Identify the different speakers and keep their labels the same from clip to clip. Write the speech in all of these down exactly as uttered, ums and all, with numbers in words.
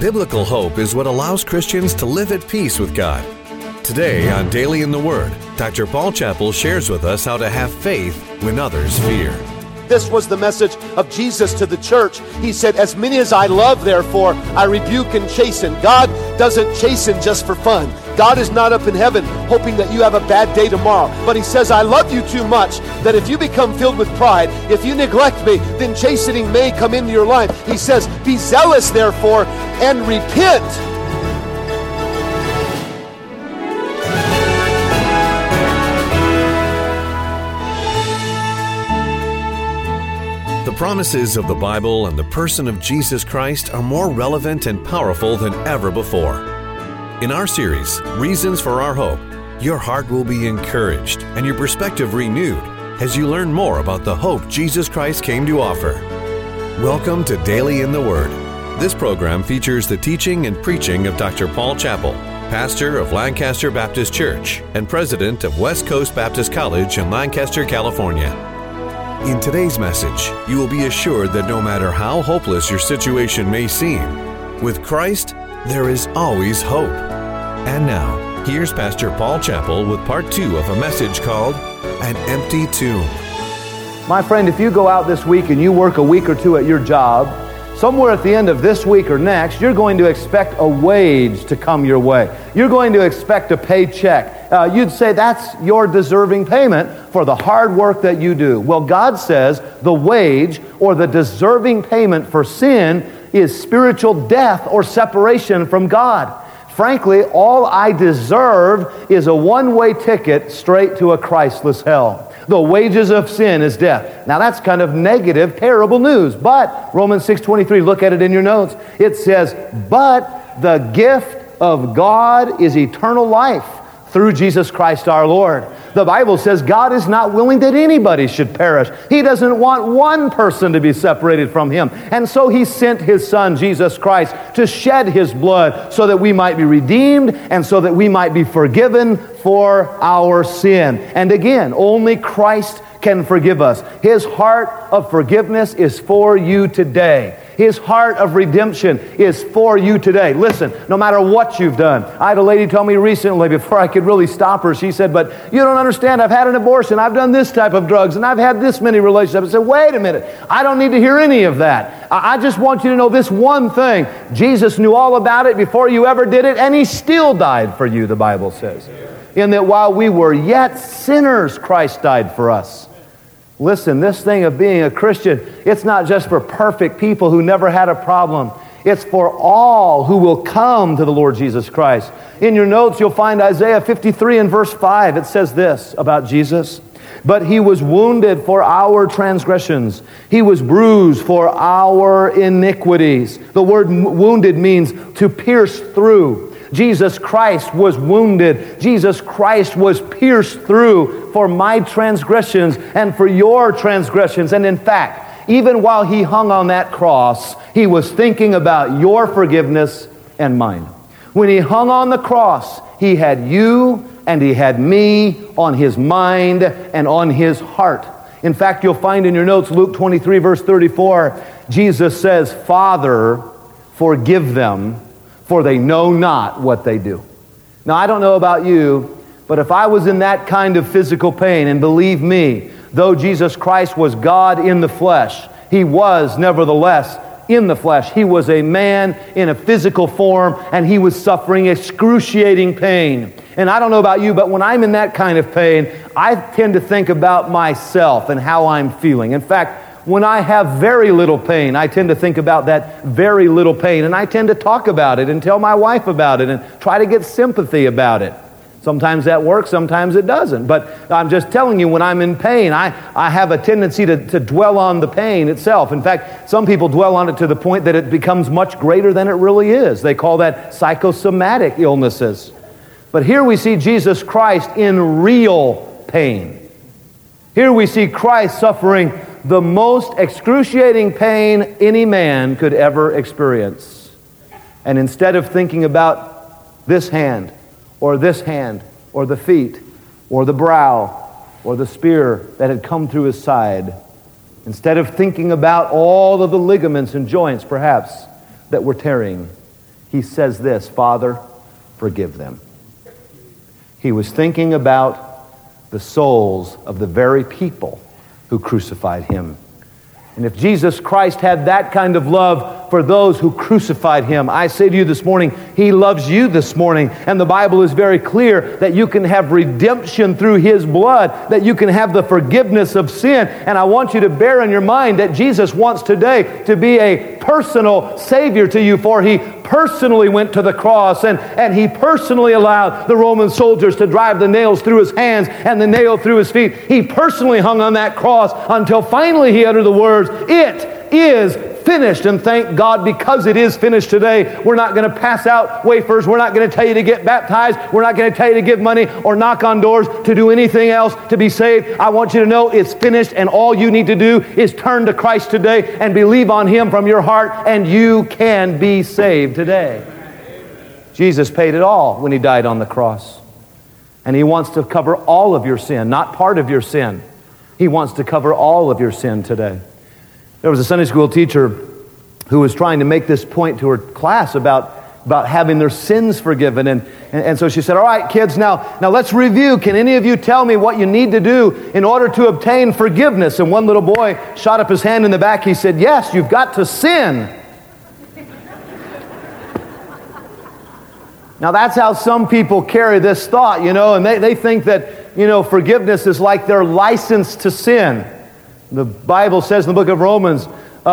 Speaker 1: Biblical hope is what allows Christians to live at peace with God. Today on Daily in the Word, Doctor Paul Chappell shares with us how to have faith when others fear.
Speaker 2: This was the message of Jesus to the church. He said, as many as I love, therefore, I rebuke and chasten. God doesn't chasten just for fun. God is not up in heaven hoping that you have a bad day tomorrow. But he says, I love you too much that if you become filled with pride, if you neglect me, then chastening may come into your life. He says, be zealous, therefore, and repent.
Speaker 1: The promises of the Bible and the person of Jesus Christ are more relevant and powerful than ever before. In our series, Reasons for Our Hope, your heart will be encouraged and your perspective renewed as you learn more about the hope Jesus Christ came to offer. Welcome to Daily in the Word. This program features the teaching and preaching of Doctor Paul Chappell, pastor of Lancaster Baptist Church and president of West Coast Baptist College in Lancaster, California. In today's message, you will be assured that no matter how hopeless your situation may seem, with Christ, there is always hope. And now, here's Pastor Paul Chappell with part two of a message called An Empty Tomb.
Speaker 3: My friend, if you go out this week and you work a week or two at your job, somewhere at the end of this week or next, you're going to expect a wage to come your way. You're going to expect a paycheck. Uh, you'd say that's your deserving payment for the hard work that you do. Well, God says the wage or the deserving payment for sin is spiritual death or separation from God. Frankly, all I deserve is a one-way ticket straight to a Christless hell. The wages of sin is death. Now that's kind of negative, terrible news. But Romans six twenty-three, look at it in your notes. It says, but the gift of God is eternal life through Jesus Christ our Lord. The Bible says God is not willing that anybody should perish. He doesn't want one person to be separated from Him. And so He sent His Son, Jesus Christ, to shed His blood so that we might be redeemed and so that we might be forgiven for our sin. And again, only Christ can forgive us. His heart of forgiveness is for you today. His heart of redemption is for you today. Listen, no matter what you've done. I had a lady tell me recently, before I could really stop her, she said, but you don't understand, I've had an abortion, I've done this type of drugs, and I've had this many relationships. I said, wait a minute, I don't need to hear any of that. I just want you to know this one thing. Jesus knew all about it before you ever did it, and He still died for you, the Bible says. In that while we were yet sinners, Christ died for us. Listen, this thing of being a Christian, it's not just for perfect people who never had a problem. It's for all who will come to the Lord Jesus Christ. In your notes, you'll find Isaiah fifty-three and verse five. It says this about Jesus. But He was wounded for our transgressions. He was bruised for our iniquities. The word wounded means to pierce through. Jesus Christ was wounded. Jesus Christ was pierced through for my transgressions and for your transgressions. And in fact, even while He hung on that cross, He was thinking about your forgiveness and mine. When He hung on the cross, He had you and He had me on His mind and on His heart. In fact, you'll find in your notes, Luke twenty-three, verse thirty-four, Jesus says, Father, forgive them, for they know not what they do. Now, I don't know about you, but if I was in that kind of physical pain, and believe me, though Jesus Christ was God in the flesh, He was nevertheless in the flesh. He was a man in a physical form, and He was suffering excruciating pain. And I don't know about you, but when I'm in that kind of pain, I tend to think about myself and how I'm feeling. In fact, when I have very little pain, I tend to think about that very little pain, and I tend to talk about it and tell my wife about it and try to get sympathy about it. Sometimes that works, sometimes it doesn't. But I'm just telling you, when I'm in pain, I, I have a tendency to, to dwell on the pain itself. In fact, some people dwell on it to the point that it becomes much greater than it really is. They call that psychosomatic illnesses. But here we see Jesus Christ in real pain. Here we see Christ suffering the most excruciating pain any man could ever experience. And instead of thinking about this hand, or this hand, or the feet, or the brow, or the spear that had come through His side, instead of thinking about all of the ligaments and joints, perhaps, that were tearing, he says this, Father, forgive them. He was thinking about the souls of the very people who crucified him. And if Jesus Christ had that kind of love for those who crucified him, I say to you this morning, he loves you this morning. And the Bible is very clear that you can have redemption through his blood, that you can have the forgiveness of sin. And I want you to bear in your mind that Jesus wants today to be a personal Savior to you, for he personally went to the cross and, and he personally allowed the Roman soldiers to drive the nails through his hands and the nail through his feet. He personally hung on that cross until finally he uttered the words, "It is finished." And thank God, because it is finished today, we're not going to pass out wafers. We're not going to tell you to get baptized. We're not going to tell you to give money or knock on doors to do anything else to be saved. I want you to know it's finished, and all you need to do is turn to Christ today and believe on him from your heart, and you can be saved today. Jesus paid it all when he died on the cross. And he wants to cover all of your sin, not part of your sin. He wants to cover all of your sin today. There was a Sunday school teacher who was trying to make this point to her class about, about having their sins forgiven. And, and, and so she said, all right, kids, now, now let's review. Can any of you tell me what you need to do in order to obtain forgiveness? And one little boy shot up his hand in the back. He said, yes, you've got to sin. Now that's how some people carry this thought, you know, and they, they think that, you know, forgiveness is like their license to sin. The Bible says in the book of Romans,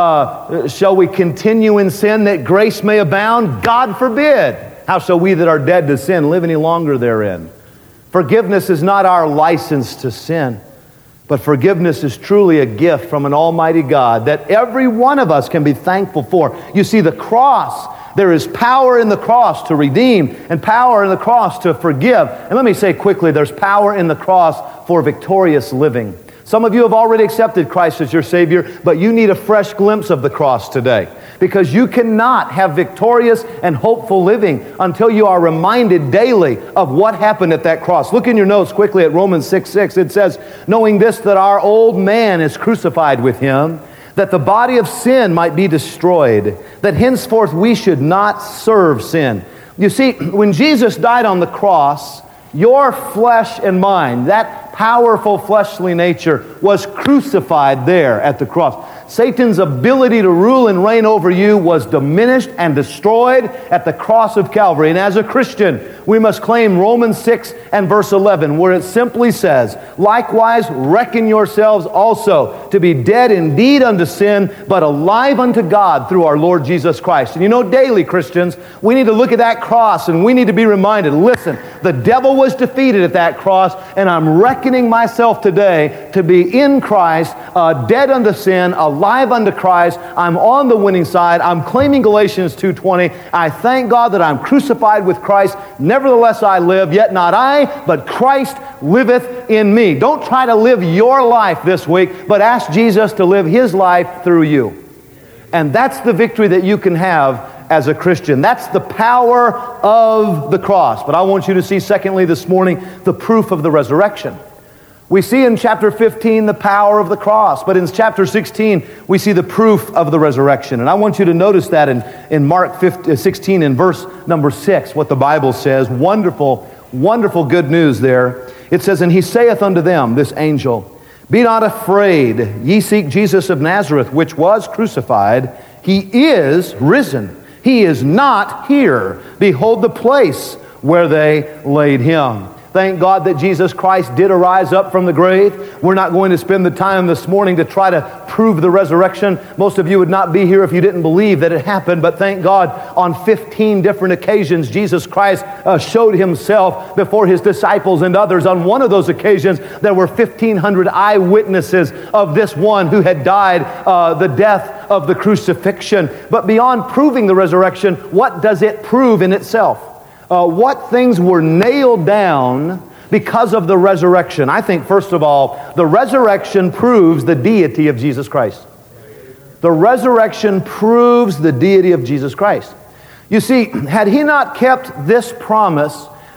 Speaker 3: uh, shall we continue in sin that grace may abound? God forbid. How shall we that are dead to sin live any longer therein? Forgiveness is not our license to sin, but forgiveness is truly a gift from an almighty God that every one of us can be thankful for. You see, the cross, there is power in the cross to redeem and power in the cross to forgive. And let me say quickly, there's power in the cross for victorious living. Some of you have already accepted Christ as your Savior, but you need a fresh glimpse of the cross today, because you cannot have victorious and hopeful living until you are reminded daily of what happened at that cross. Look in your notes quickly at Romans six six. It says, knowing this, that our old man is crucified with him, that the body of sin might be destroyed, that henceforth we should not serve sin. You see, when Jesus died on the cross, your flesh and mine, that powerful fleshly nature, was crucified there at the cross. Satan's ability to rule and reign over you was diminished and destroyed at the cross of Calvary. And as a Christian, we must claim Romans six and verse eleven, where it simply says, likewise reckon yourselves also to be dead indeed unto sin, but alive unto God through our Lord Jesus Christ. And you know, daily, Christians, we need to look at that cross and we need to be reminded, listen, the devil was defeated at that cross, and I'm reckoning myself today to be in Christ, uh, dead unto sin, alive unto Christ. I'm on the winning side. I'm claiming Galatians two twenty. I thank God that I'm crucified with Christ. Nevertheless I live, yet not I, but Christ liveth in me. Don't try to live your life this week, but ask Jesus to live his life through you. And that's the victory that you can have as a Christian. That's the power of the cross. But I want you to see, secondly, this morning, the proof of the resurrection. We see in chapter fifteen the power of the cross, but in chapter sixteen we see the proof of the resurrection. And I want you to notice that in, in Mark sixteen in verse number six, what the Bible says. Wonderful, wonderful good news there. It says, and he saith unto them, this angel, be not afraid, ye seek Jesus of Nazareth, which was crucified. He is risen. He is not here. Behold the place where they laid him. Thank God that Jesus Christ did arise up from the grave. We're not going to spend the time this morning to try to prove the resurrection. Most of you would not be here if you didn't believe that it happened, but thank God on fifteen different occasions Jesus Christ uh, showed himself before his disciples and others. On one of those occasions there were fifteen hundred eyewitnesses of this one who had died uh, the death of the crucifixion. But beyond proving the resurrection, what does it prove in itself? Uh, what things were nailed down because of the resurrection? I think, first of all, the resurrection proves the deity of Jesus Christ. The resurrection proves the deity of Jesus Christ. You see, had he not kept this promise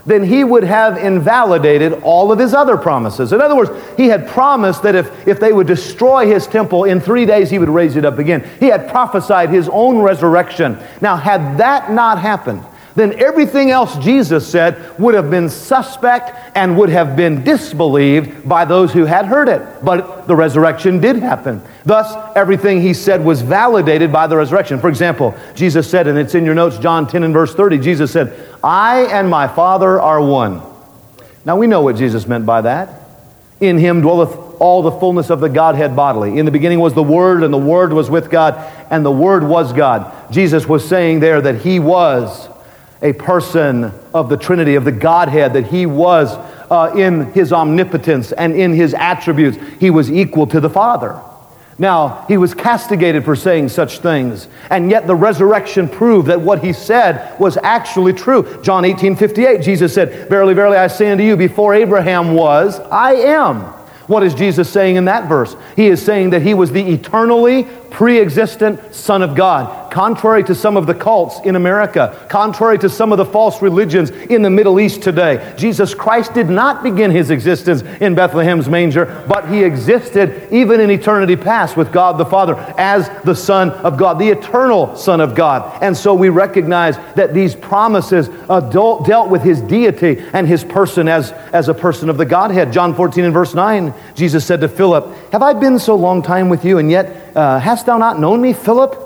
Speaker 3: then he would have invalidated all of his other promises. In other words, he had promised that if, if they would destroy his temple, in three days he would raise it up again. He had prophesied his own resurrection. Now, had that not happened, then everything else Jesus said would have been suspect and would have been disbelieved by those who had heard it. But the resurrection did happen. Thus, everything he said was validated by the resurrection. For example, Jesus said, and it's in your notes, John ten and verse thirty, Jesus said, "I and my Father are one." Now, we know what Jesus meant by that. In him dwelleth all the fullness of the Godhead bodily. In the beginning was the Word, and the Word was with God, and the Word was God. Jesus was saying there that he was a person of the Trinity, of the Godhead, that he was uh, in his omnipotence and in his attributes, he was equal to the Father. Now, he was castigated for saying such things, and yet the resurrection proved that what he said was actually true. John eighteen fifty-eight, Jesus said, "Verily, verily, I say unto you, before Abraham was, I am." What is Jesus saying in that verse? He is saying that he was the eternally pre-existent Son of God. Contrary to some of the cults in America, contrary to some of the false religions in the Middle East today, Jesus Christ did not begin his existence in Bethlehem's manger, but he existed even in eternity past with God the Father as the Son of God, the eternal Son of God. And so we recognize that these promises uh, dealt with his deity and his person as, as a person of the Godhead. John fourteen and verse nine, Jesus said to Philip, "Have I been so long time with you, and yet uh, hast thou not known me, Philip?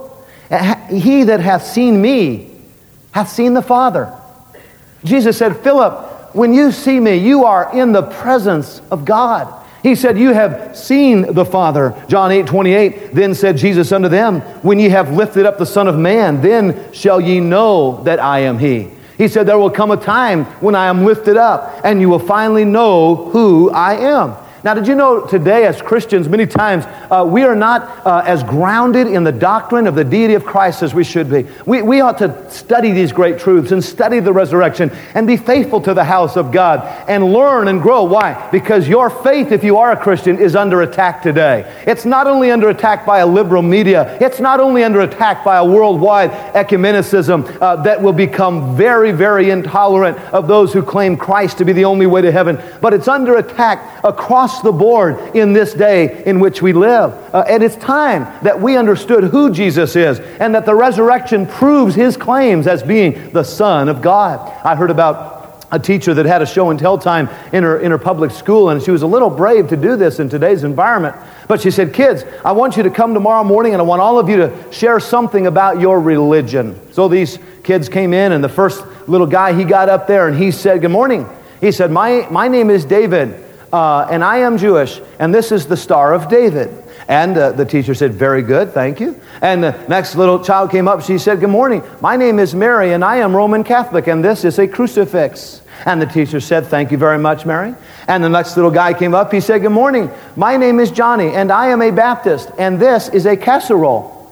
Speaker 3: He that hath seen me hath seen the Father." Jesus said, "Philip, when you see me, you are in the presence of God." He said, "You have seen the Father." John eight twenty-eight, "Then said Jesus unto them, When ye have lifted up the Son of Man, then shall ye know that I am He." He said, "There will come a time when I am lifted up, and you will finally know who I am." Now, did you know today as Christians, many times uh, we are not uh, as grounded in the doctrine of the deity of Christ as we should be. We, we ought to study these great truths and study the resurrection and be faithful to the house of God and learn and grow. Why? Because your faith, if you are a Christian, is under attack today. It's not only under attack by a liberal media, it's not only under attack by a worldwide ecumenicism uh, that will become very, very intolerant of those who claim Christ to be the only way to heaven, but it's under attack across the board in this day in which we live. Uh, and it's time that we understood who Jesus is and that the resurrection proves his claims as being the Son of God. I heard about a teacher that had a show and tell time in her, in her public school, and she was a little brave to do this in today's environment. But she said, "Kids, I want you to come tomorrow morning and I want all of you to share something about your religion." So these kids came in, and the first little guy, he got up there and he said, "Good morning." He said, my, my name is David. Uh, and I am Jewish, and this is the Star of David." And uh, the teacher said, "Very good, thank you." And the next little child came up, she said, "Good morning, my name is Mary, and I am Roman Catholic, and this is a crucifix." And the teacher said, "Thank you very much, Mary." And the next little guy came up, he said, "Good morning, my name is Johnny, and I am a Baptist, and this is a casserole."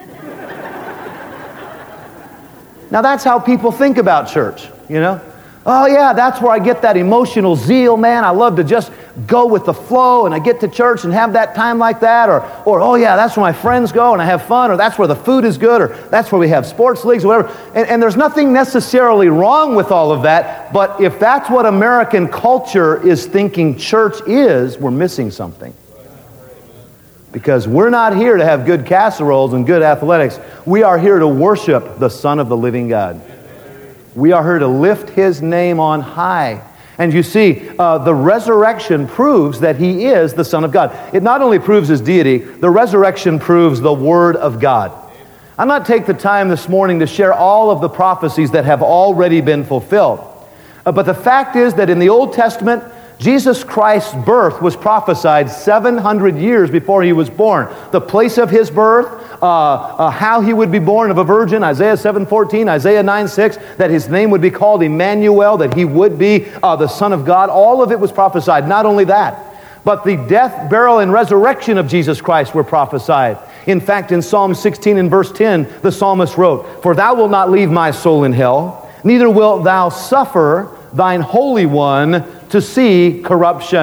Speaker 3: Now that's how people think about church, you know. Oh yeah, that's where I get that emotional zeal, man. I love to just go with the flow, and I get to church and have that time like that. Or, or oh yeah, that's where my friends go and I have fun. Or that's where the food is good. Or that's where we have sports leagues or whatever. And, and there's nothing necessarily wrong with all of that. But if that's what American culture is thinking church is, we're missing something. Because we're not here to have good casseroles and good athletics. We are here to worship the Son of the living God. We are here to lift his name on high. And you see, uh, the resurrection proves that he is the Son of God. It not only proves his deity, the resurrection proves the Word of God. I'll not take the time this morning to share all of the prophecies that have already been fulfilled. Uh, but the fact is that in the Old Testament, Jesus Christ's birth was prophesied seven hundred years before he was born. The place of his birth, uh, uh, how he would be born of a virgin, Isaiah seven fourteen, Isaiah nine six, that his name would be called Emmanuel, that he would be uh, the Son of God. All of it was prophesied. Not only that, but the death, burial, and resurrection of Jesus Christ were prophesied. In fact, in Psalm sixteen and verse ten, the psalmist wrote, "For thou wilt not leave my soul in hell, neither wilt thou suffer thine Holy One to see corruption."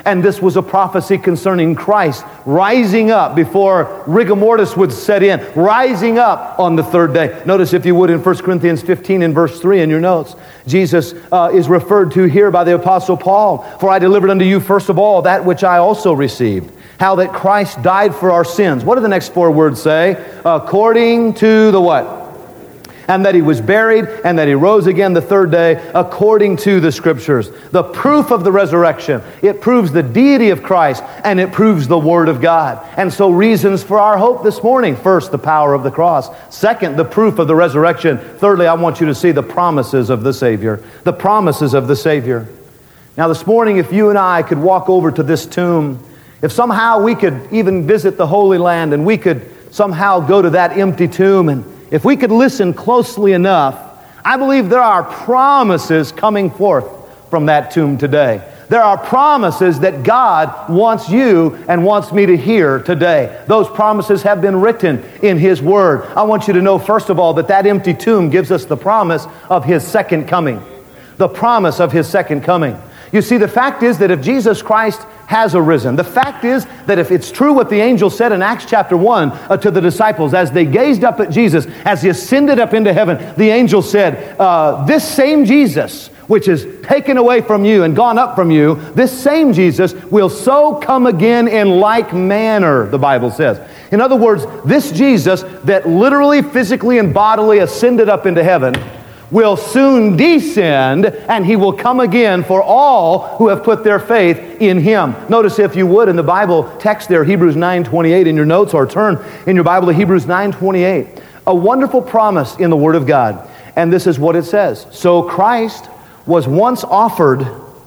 Speaker 3: And this was a prophecy concerning Christ rising up before rigor mortis would set in, rising up on the third day. Notice, if you would, in First Corinthians fifteen and verse three in your notes, Jesus uh, is referred to here by the Apostle Paul. For I delivered unto you first of all that which I also received, how that Christ died for our sins. What do the next four words say? According to the what? And that he was buried, and that he rose again the third day, according to the Scriptures. The proof of the resurrection. It proves the deity of Christ, and it proves the Word of God. And so reasons for our hope this morning. First, the power of the cross. Second, the proof of the resurrection. Thirdly, I want you to see the promises of the Savior. The promises of the Savior. Now this morning, if you and I could walk over to this tomb, if somehow we could even visit the Holy Land, and we could somehow go to that empty tomb, and if we could listen closely enough, I believe there are promises coming forth from that tomb today. There are promises that God wants you and wants me to hear today. Those promises have been written in His Word. I want you to know, first of all, that that empty tomb gives us the promise of His second coming. The promise of His second coming. You see, the fact is that if Jesus Christ has arisen, the fact is that if it's true what the angel said in Acts chapter one uh, to the disciples, as they gazed up at Jesus, as He ascended up into heaven, the angel said, uh, this same Jesus, which is taken away from you and gone up from you, this same Jesus will so come again in like manner, the Bible says. In other words, this Jesus that literally, physically, and bodily ascended up into heaven will soon descend, and He will come again for all who have put their faith in Him. Notice, if you would, in the Bible text there, Hebrews nine twenty-eight in your notes, or turn in your Bible to Hebrews nine twenty-eight. A wonderful promise in the Word of God. And this is what it says. So Christ was once offered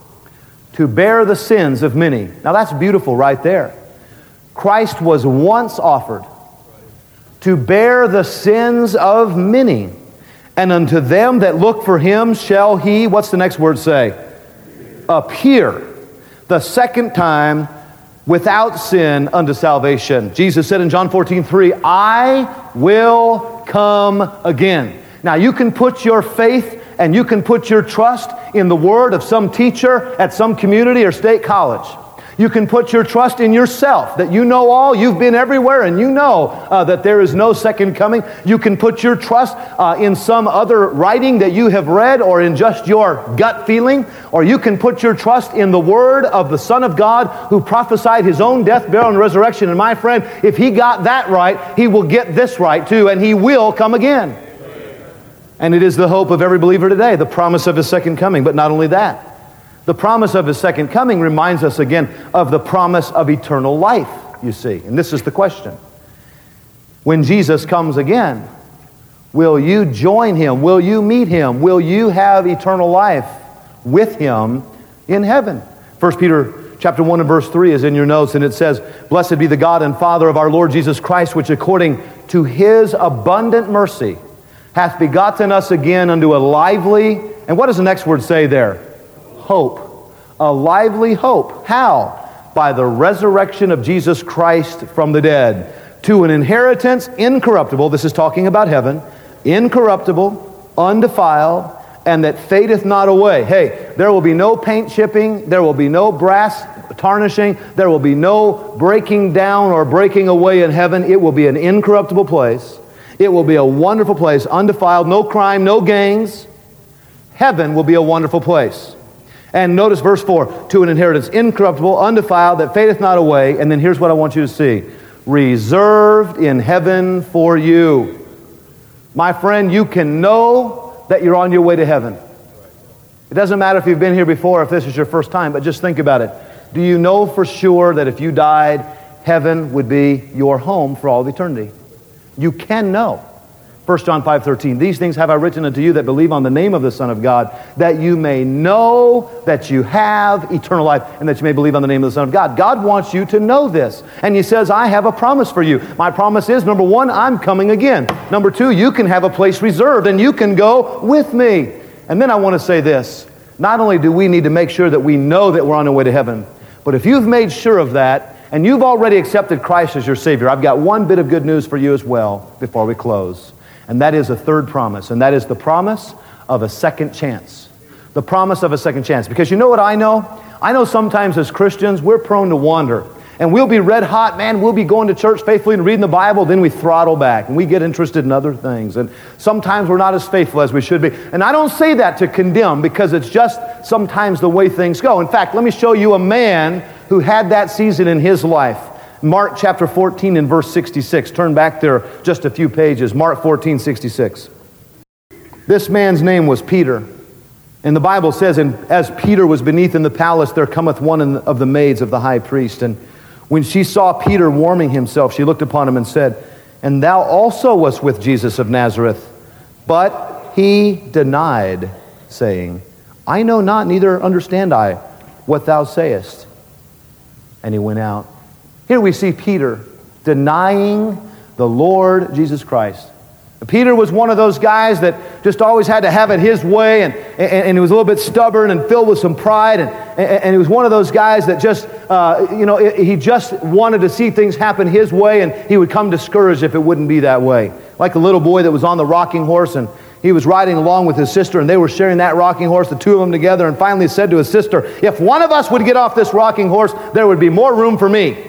Speaker 3: to bear the sins of many. Now that's beautiful right there. Christ was once offered to bear the sins of many. And unto them that look for Him shall He, what's the next word say? Appear the second time without sin unto salvation. Jesus said in John fourteen three, I will come again. Now you can put your faith and you can put your trust in the word of some teacher at some community or state college. You can put your trust in yourself, that you know all, you've been everywhere, and you know uh, that there is no second coming. You can put your trust uh, in some other writing that you have read, or in just your gut feeling, or you can put your trust in the word of the Son of God who prophesied His own death, burial, and resurrection. And my friend, if He got that right, He will get this right too, and He will come again. And it is the hope of every believer today, the promise of His second coming. But not only that, the promise of His second coming reminds us again of the promise of eternal life, you see. And this is the question. When Jesus comes again, will you join Him? Will you meet Him? Will you have eternal life with Him in heaven? First Peter chapter one and verse three is in your notes, and it says, Blessed be the God and Father of our Lord Jesus Christ, which according to His abundant mercy hath begotten us again unto a lively, and what does the next word say there? Hope. A lively hope. How? By the resurrection of Jesus Christ from the dead, to an inheritance incorruptible, this is talking about heaven, incorruptible, undefiled, and that fadeth not away. Hey, there will be no paint chipping, there will be no brass tarnishing, there will be no breaking down or breaking away in heaven. It will be an incorruptible place. It will be a wonderful place, undefiled, no crime, no gangs. Heaven will be a wonderful place. And notice verse four, to an inheritance incorruptible, undefiled, that fadeth not away. And then here's what I want you to see. Reserved in heaven for you. My friend, you can know that you're on your way to heaven. It doesn't matter if you've been here before, if this is your first time, but just think about it. Do you know for sure that if you died, heaven would be your home for all of eternity? You can know. First John five thirteen, these things have I written unto you that believe on the name of the Son of God, that you may know that you have eternal life, and that you may believe on the name of the Son of God. God wants you to know this. And He says, I have a promise for you. My promise is, number one, I'm coming again. Number two, you can have a place reserved, and you can go with me. And then I want to say this. Not only do we need to make sure that we know that we're on our way to heaven, but if you've made sure of that, and you've already accepted Christ as your Savior, I've got one bit of good news for you as well before we close. And that is a third promise, and that is the promise of a second chance. The promise of a second chance. Because you know what I know? I know sometimes as Christians, we're prone to wander. And we'll be red hot, man, we'll be going to church faithfully and reading the Bible, then we throttle back and we get interested in other things. And sometimes we're not as faithful as we should be. And I don't say that to condemn, because it's just sometimes the way things go. In fact, let me show you a man who had that season in his life. Mark chapter fourteen and verse sixty-six. Turn back there just a few pages. Mark fourteen, sixty-six. This man's name was Peter. And the Bible says, and as Peter was beneath in the palace, there cometh one of the maids of the high priest. And when she saw Peter warming himself, she looked upon him and said, And thou also wast with Jesus of Nazareth. But he denied, saying, I know not, neither understand I what thou sayest. And he went out. Here we see Peter denying the Lord Jesus Christ. Peter was one of those guys that just always had to have it his way, and, and, and he was a little bit stubborn and filled with some pride, and, and, and he was one of those guys that just, uh, you know, he just wanted to see things happen his way, and he would come discouraged if it wouldn't be that way. Like a little boy that was on the rocking horse, and he was riding along with his sister, and they were sharing that rocking horse, the two of them together, and finally said to his sister, if one of us would get off this rocking horse, there would be more room for me.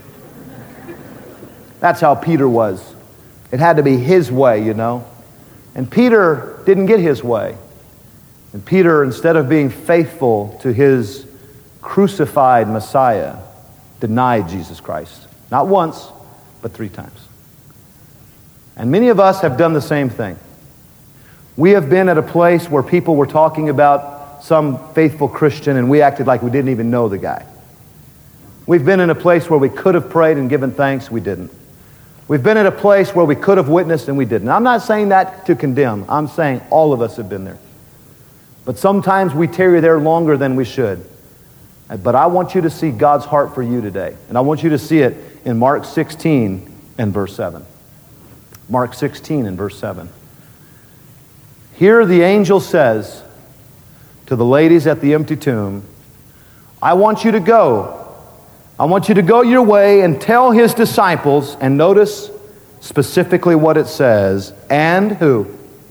Speaker 3: That's how Peter was. It had to be his way, you know. And Peter didn't get his way. And Peter, instead of being faithful to his crucified Messiah, denied Jesus Christ. Not once, but three times. And many of us have done the same thing. We have been at a place where people were talking about some faithful Christian, and we acted like we didn't even know the guy. We've been in a place where we could have prayed and given thanks, we didn't. We've been at a place where we could have witnessed and we didn't. I'm not saying that to condemn. I'm saying all of us have been there. But sometimes we tarry there longer than we should. But I want you to see God's heart for you today. And I want you to see it in Mark sixteen and verse seven. Mark sixteen and verse seven. Here the angel says to the ladies at the empty tomb, I want you to go. I want you to go your way and tell his disciples, and notice specifically what it says, and who?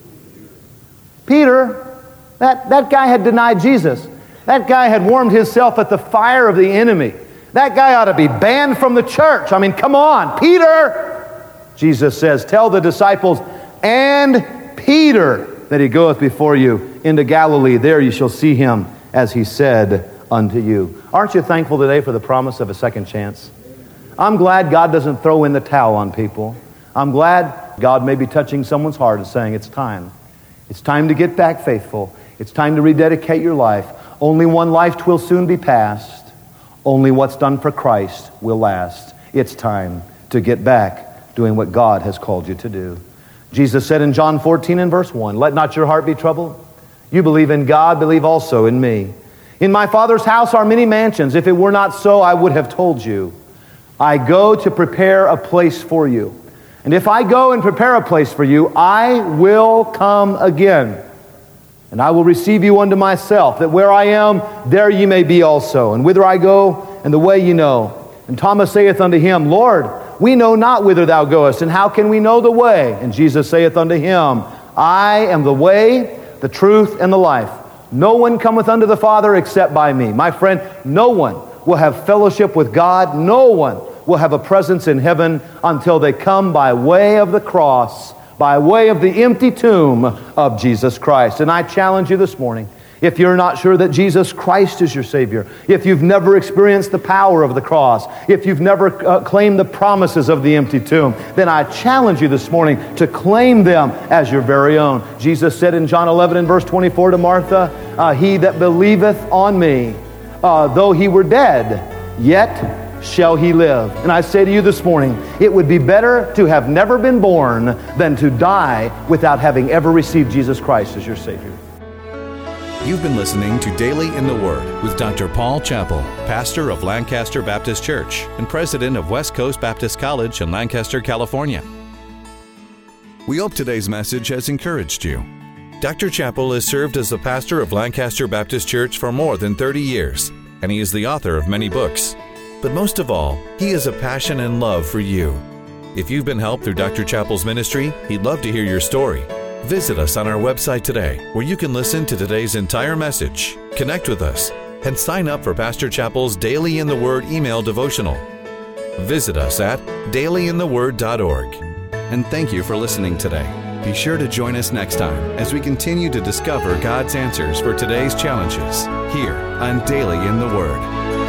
Speaker 3: Peter. That, that guy had denied Jesus. That guy had warmed himself at the fire of the enemy. That guy ought to be banned from the church. I mean, come on, Peter. Jesus says, tell the disciples, and Peter, that he goeth before you into Galilee. There you shall see him, as he said unto you. Aren't you thankful today for the promise of a second chance? I'm glad God doesn't throw in the towel on people. I'm glad God may be touching someone's heart and saying, it's time. It's time to get back faithful. It's time to rededicate your life. Only one life will soon be passed. Only what's done for Christ will last. It's time to get back doing what God has called you to do. Jesus said in John fourteen and verse one, let not your heart be troubled. You believe in God, believe also in me. In my Father's house are many mansions. If it were not so, I would have told you. I go to prepare a place for you. And if I go and prepare a place for you, I will come again. And I will receive you unto myself, that where I am, there ye may be also. And whither I go, and the way ye know. And Thomas saith unto him, Lord, we know not whither thou goest, and how can we know the way? And Jesus saith unto him, I am the way, the truth, and the life. No one cometh unto the Father except by me. My friend, no one will have fellowship with God. No one will have a presence in heaven until they come by way of the cross, by way of the empty tomb of Jesus Christ. And I challenge you this morning, if you're not sure that Jesus Christ is your Savior, if you've never experienced the power of the cross, if you've never uh, claimed the promises of the empty tomb, then I challenge you this morning to claim them as your very own. Jesus said in John eleven and verse twenty-four to Martha, uh, he that believeth on me, uh, though he were dead, yet shall he live. And I say to you this morning, it would be better to have never been born than to die without having ever received Jesus Christ as your Savior.
Speaker 1: You've been listening to Daily in the Word with Doctor Paul Chappell, pastor of Lancaster Baptist Church and president of West Coast Baptist College in Lancaster, California. We hope today's message has encouraged you. Doctor Chappell has served as the pastor of Lancaster Baptist Church for more than thirty years, and he is the author of many books. But most of all, he has a passion and love for you. If you've been helped through Doctor Chappell's ministry, he'd love to hear your story. Visit us on our website today, where you can listen to today's entire message, connect with us, and sign up for Pastor Chappell's Daily in the Word email devotional. Visit us at daily in the word dot org. And thank you for listening today. Be sure to join us next time as we continue to discover God's answers for today's challenges here on Daily in the Word.